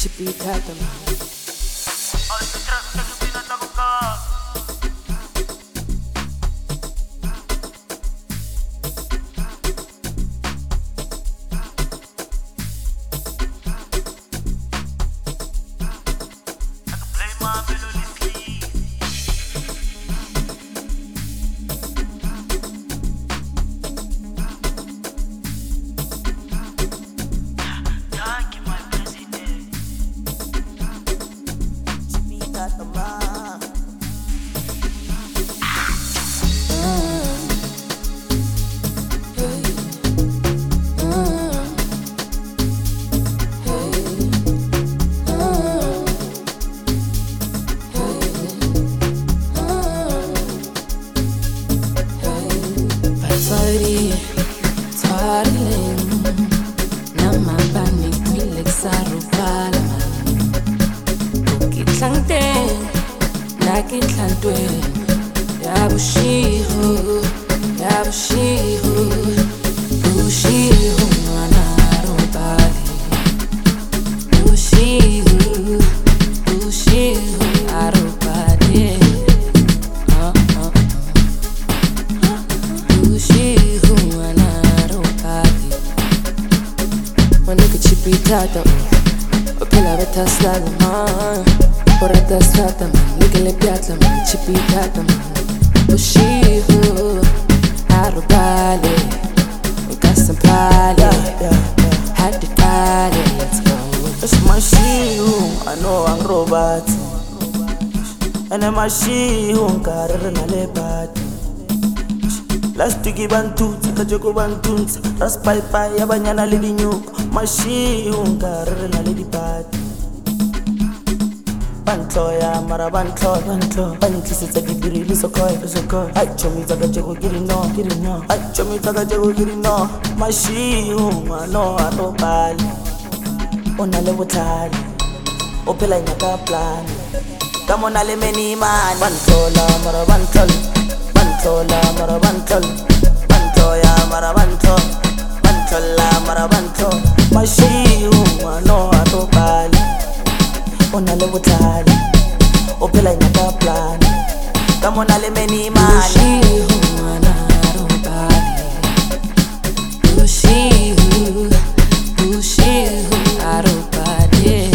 chipitata man. Lastiki bantutsi kajeko bantutsi raspaipai abanyana le dinyoko mashihunga re na le dipati bantloya mara bantlo bantlisetsa dibirili sokoy ai chomitsa kajeko kirino ai chomitsa kajeko kirino mashihunga no atopali ona le botlhale o phela nyaka plan ka mona le meni man bantlola mara bantlo Bantola mara bantol, bantoya mara bantol, bantola mara bantol. Mashihu no atopali, ona le butali, opela nyaka plan. Kamo na le meni mani. Mashihu na atopali, Mashihu atopali.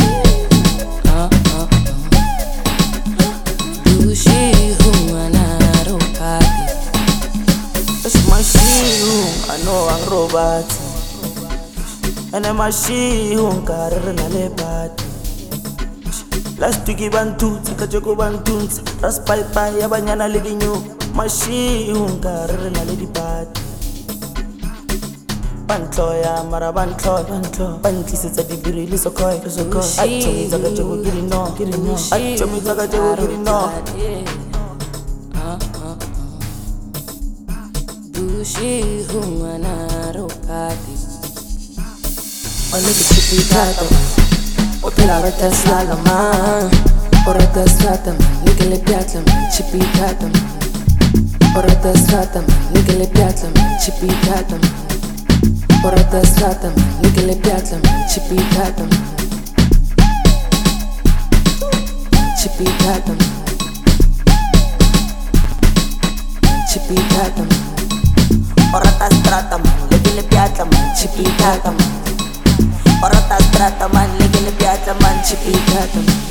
Ang robot ene mashihunga re na le bati lastiki bantutsi kajeko bantutsi raspaipai abanyana le dinyoko mashihunga re na le dipati bantloya mara bantlo bantlisetsa dibirili sokoy ai chomitsa kajeko kirino ai chomitsa kajeko kirino Oleke chipitata opela reta slala man oreta strata man nikele piatla man chipitata man oreta strata man nikele piatla man chipitata man oreta strata man nikele piatla man chipitata man chipitata man chipitata man oreta strata man nikele piatla man chipitata man Orata strata man, legele piazza man, chipitata man.